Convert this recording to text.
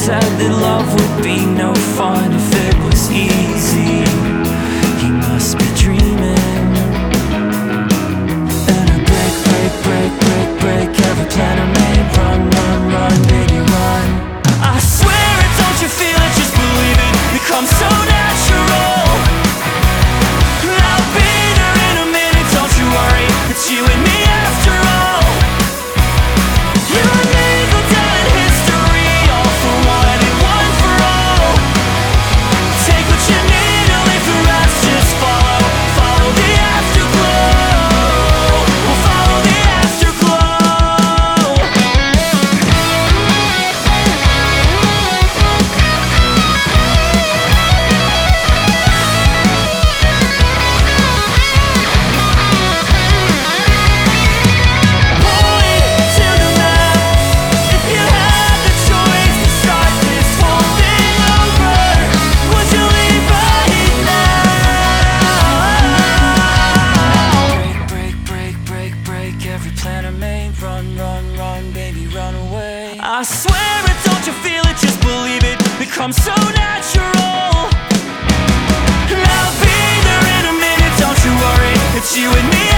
said that love would be no fun if it was easy. He must be dreaming. And I break, break, break, break, break every plan I made. Run, run, run, baby, run. I swear it, don't you feel it, just believe it. Becomes so natural. I'll be there in a minute, don't you worry. It's you and me after all. You and me go down in history, all for one and one for all. Take what you need and leave the rest, just follow. Follow the afterglow. We'll follow the afterglow. Point to the map. If you had the choice to start this whole thing over, would you leave right now? Break, break, break, break, break every plan I made. Run, run, run, baby, run away. I swear it, don't you feel it, just believe it. Becomes so natural. I'll be there in a minute, don't you worry. It's you and me